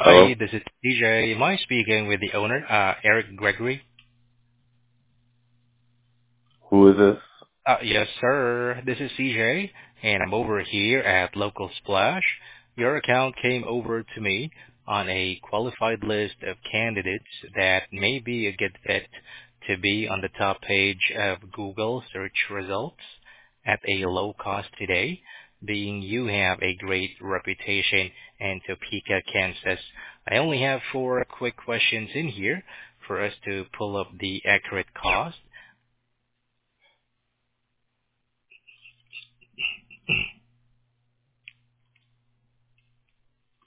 Hello? Hi, this is DJ. Am I speaking with the owner, Eric Gregory? Who is this? Yes, sir. This is CJ, and I'm over here at Local Splash. Your account came over to me on a qualified list of candidates that may be a good fit to be on the top page of Google search results at a low cost today, being you have a great reputation in Topeka, Kansas. I only have four quick questions in here for us to pull up the accurate cost.